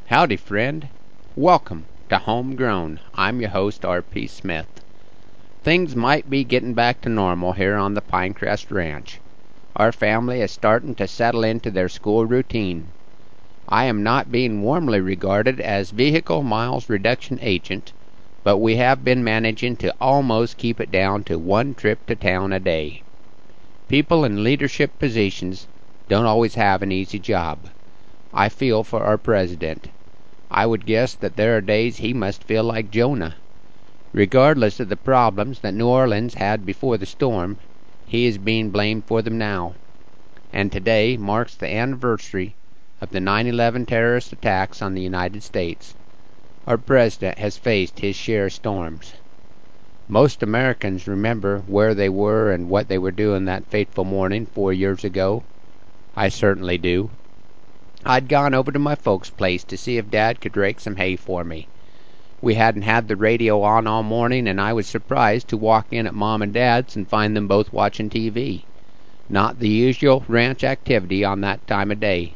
Howdy, friend. Welcome to Homegrown. I'm your host, R.P. Smith. Things might be getting back to normal here on the Pinecrest Ranch. Our family is starting to settle into their school routine. I am not being warmly regarded as vehicle miles reduction agent, but we have been managing to almost keep it down to one trip to town a day. People in leadership positions don't always have an easy job. I feel for our president. I would guess that there are days he must feel like Jonah. Regardless of the problems that New Orleans had before the storm, he is being blamed for them now. And today marks the anniversary of the 9/11 terrorist attacks on the United States. Our president has faced his share of storms. Most Americans remember where they were and what they were doing that fateful morning 4 years ago. I certainly do. I'd gone over to my folks' place to see if Dad could rake some hay for me. We hadn't had the radio on all morning, and I was surprised to walk in at Mom and Dad's and find them both watching TV. Not the usual ranch activity on that time of day.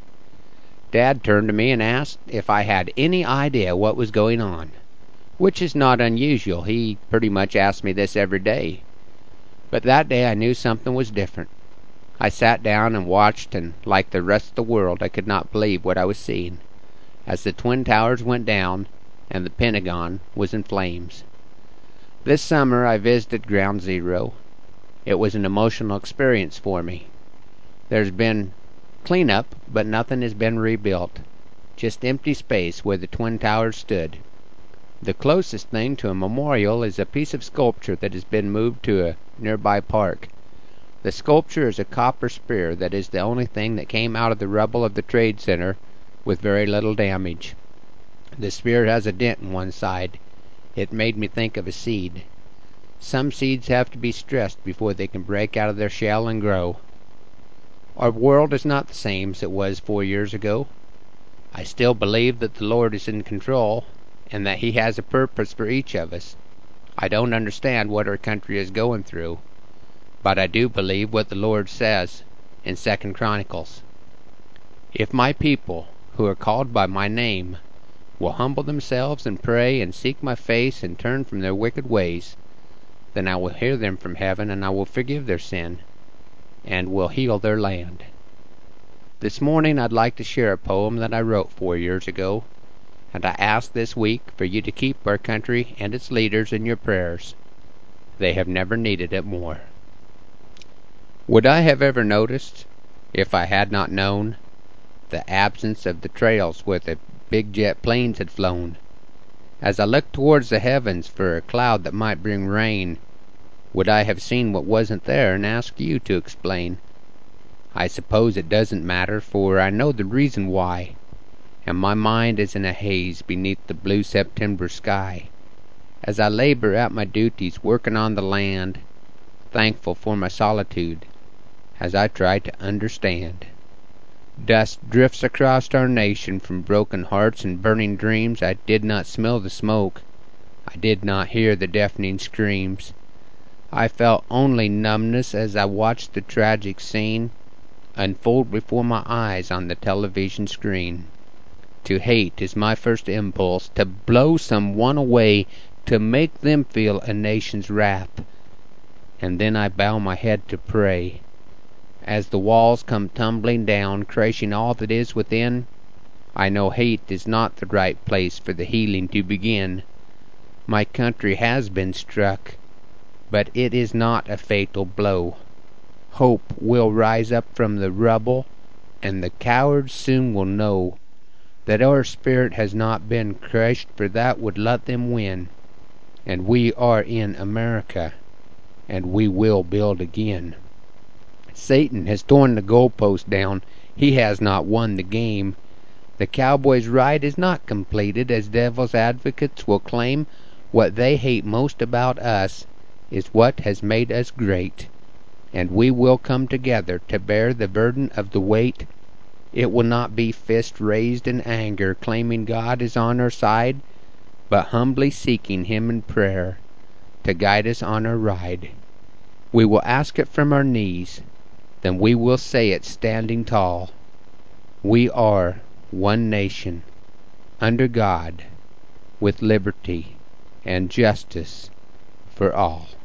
Dad turned to me and asked if I had any idea what was going on, which is not unusual. He pretty much asked me this every day. But that day I knew something was different. I sat down and watched, and like the rest of the world, I could not believe what I was seeing, as the Twin Towers went down and the Pentagon was in flames. This summer I visited Ground Zero. It was an emotional experience for me. There's been cleanup, but nothing has been rebuilt. Just empty space where the Twin Towers stood. The closest thing to a memorial is a piece of sculpture that has been moved to a nearby park. The sculpture is a copper spear that is the only thing that came out of the rubble of the Trade Center with very little damage. The spear has a dent in one side. It made me think of a seed. Some seeds have to be stressed before they can break out of their shell and grow. Our world is not the same as it was 4 years ago. I still believe that the Lord is in control and that He has a purpose for each of us. I don't understand what our country is going through, but I do believe what the Lord says in 2 Chronicles. If my people, who are called by my name, will humble themselves and pray and seek my face and turn from their wicked ways, then I will hear them from heaven, and I will forgive their sin and will heal their land. This morning I'd like to share a poem that I wrote 4 years ago, and I ask this week for you to keep our country and its leaders in your prayers. They have never needed it more. Would I have ever noticed, if I had not known, the absence of the trails where the big jet planes had flown? As I looked towards the heavens for a cloud that might bring rain, would I have seen what wasn't there and asked you to explain? I suppose it doesn't matter, for I know the reason why, and my mind is in a haze beneath the blue September sky, as I labor at my duties working on the land, thankful for my solitude as I try to understand. Dust drifts across our nation from broken hearts and burning dreams. I did not smell the smoke. I did not hear the deafening screams. I felt only numbness as I watched the tragic scene unfold before my eyes on the television screen. To hate is my first impulse, to blow someone away, to make them feel a nation's wrath. And then I bow my head to pray. As the walls come tumbling down, crushing all that is within, I know hate is not the right place for the healing to begin. My country has been struck, but it is not a fatal blow. Hope will rise up from the rubble, and the cowards soon will know that our spirit has not been crushed, for that would let them win. And we are in America, and we will build again. Satan has torn the goalpost down. He has not won the game. The cowboy's ride is not completed, as devil's advocates will claim. What they hate most about us is what has made us great. And we will come together to bear the burden of the weight. It will not be fist raised in anger, claiming God is on our side, but humbly seeking Him in prayer to guide us on our ride. We will ask it from our knees, then we will say it standing tall. We are one nation under God, with liberty and justice for all.